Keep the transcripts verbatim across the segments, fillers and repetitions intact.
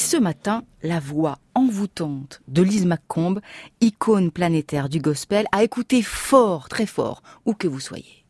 ce matin, la voix envoûtante de Lise McComb, icône planétaire du gospel, à écouter fort, très fort, où que vous soyez.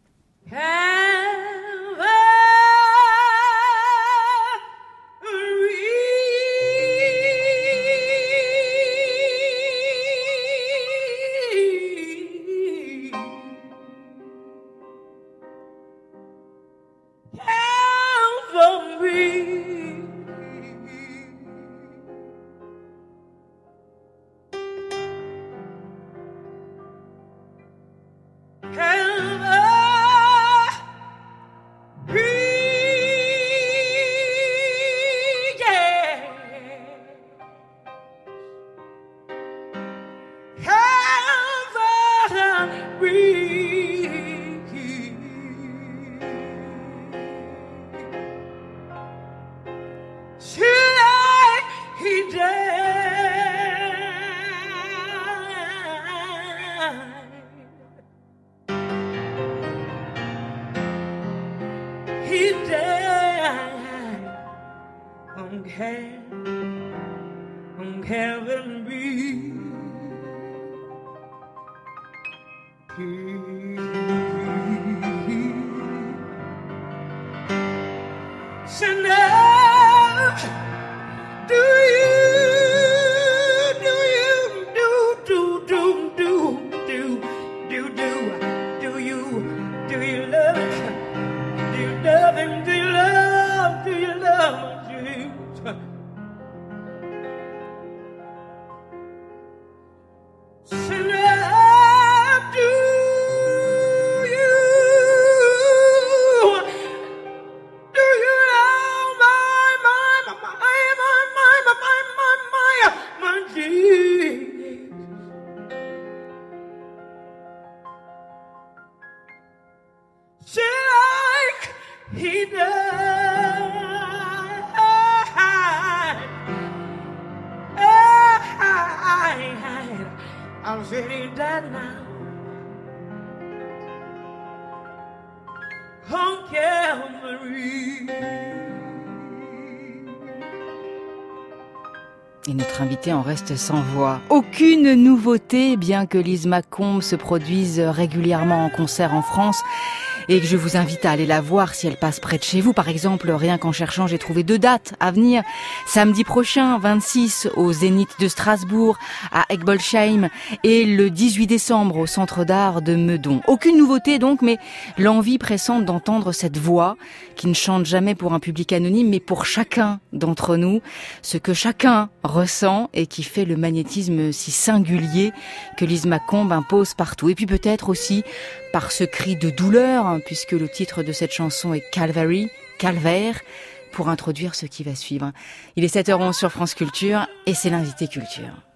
He died on Cal- on Calvary. So now, do you, do you, do, do, do, do, do, do, do, do you, do you love it? Do you love him? Do you love, do you love Jesus? Sinner, do you, do you love my, my, my, my, my, my, my, my, my, my Jesus? She like he died. I'm sitting down now on Calvary. Et notre invité en reste sans voix. Aucune nouveauté, bien que Lise McComb se produise régulièrement en concert en France et que je vous invite à aller la voir si elle passe près de chez vous. Par exemple, rien qu'en cherchant, j'ai trouvé deux dates à venir. Samedi prochain, vingt-six, au Zénith de Strasbourg, à Egbolsheim, et le dix-huit décembre au Centre d'Art de Meudon. Aucune nouveauté donc, mais l'envie pressante d'entendre cette voix qui ne chante jamais pour un public anonyme, mais pour chacun d'entre nous, ce que chacun ressent et qui fait le magnétisme si singulier que Lise McComb impose partout. Et puis peut-être aussi par ce cri de douleur, puisque le titre de cette chanson est Calvary, Calvaire, pour introduire ce qui va suivre. Il est sept heures onze sur France Culture et c'est l'invité culture.